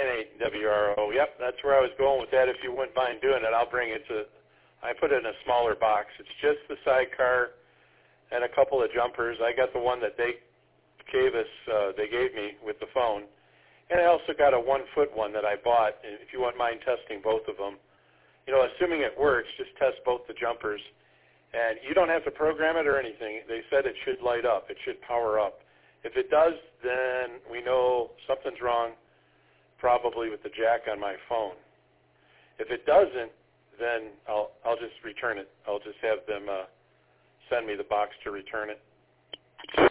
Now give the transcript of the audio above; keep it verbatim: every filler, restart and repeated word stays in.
N A W R O. Yep, that's where I was going with that. If you wouldn't mind doing it, I'll bring it to, I put it in a smaller box. It's just the sidecar and a couple of jumpers. I got the one that they gave us, uh, they gave me with the phone. And I also got a one-foot one that I bought, if you wouldn't mind testing both of them. You know, assuming it works, just test both the jumpers. And you don't have to program it or anything. They said it should light up. It should power up. If it does, then we know something's wrong, probably with the jack on my phone. If it doesn't, then I'll I'll just return it. I'll just have them uh, send me the box to return it.